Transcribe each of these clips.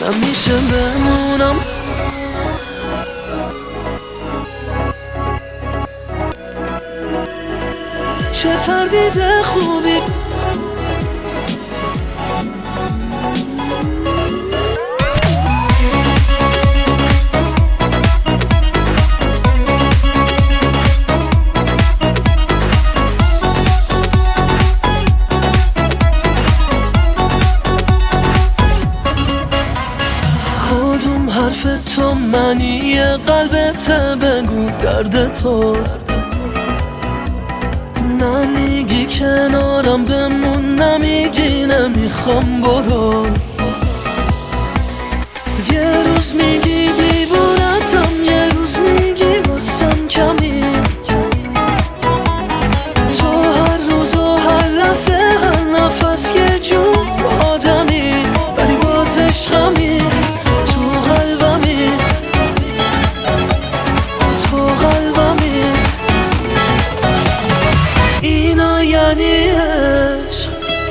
نمیشه بمونم. چه تردید خوبی کدوم حرف تو معنی قلبت بگو درد تو نمیگی کنارم بمون نمیگی نمیخوام برو یه روز میگی دیوونتم یه روز میگی واسم کمی تو هر روز و هر لحظه هر نفس یه جور آدمی ولی باز عشقمی تو قلبمی تو قلبمی اینا یعنی عشق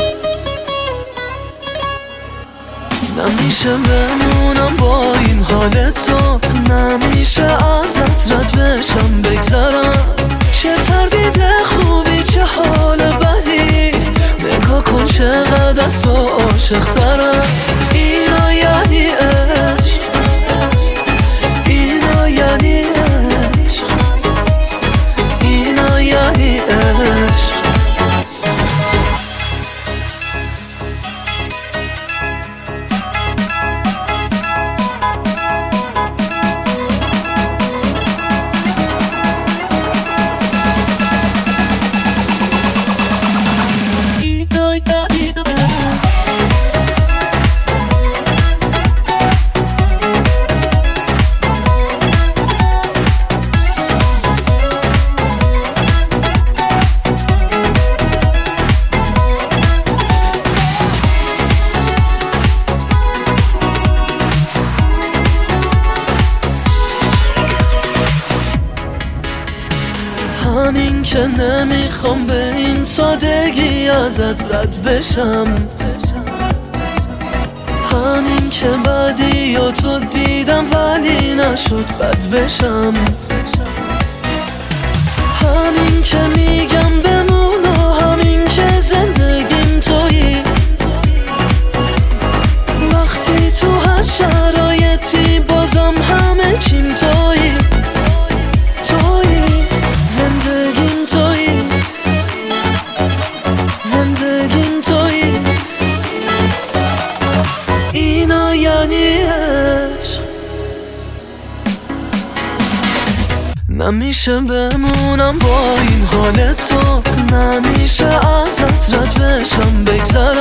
نمیشه بمونم با این حال تو نمیشه ازت رد بشم بگذرم چه تردید خوبی چه حال بدی نگاه کن چقدر از تو عاشق ترم اینا یعنی عشق اینا یعنی عشق اینا یعنی عشق همین که نمیخوام به این سادگی ازت رد بشم همین که بعدی و تو دیدم ولی نشد بد بشم همین که میگم بمون و همین که زندگیم تویی وقتی تو هر شرایطی بازم همه چیم تویی زندگیم تویی زندگیم تویی اینا یعنی عشق نمیشه بمونم با این حال تو نمیشه ازت رد بشم بگذرم